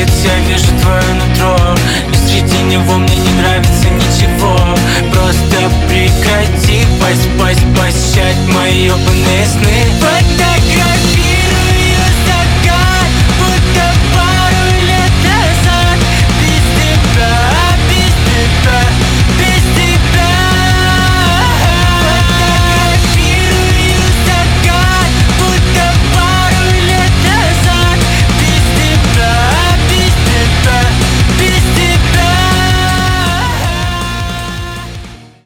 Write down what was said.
пугает, я вижу твое нутро, но среди него мне не нравится ничего. Просто прекрати похищать мои ёбаные сны.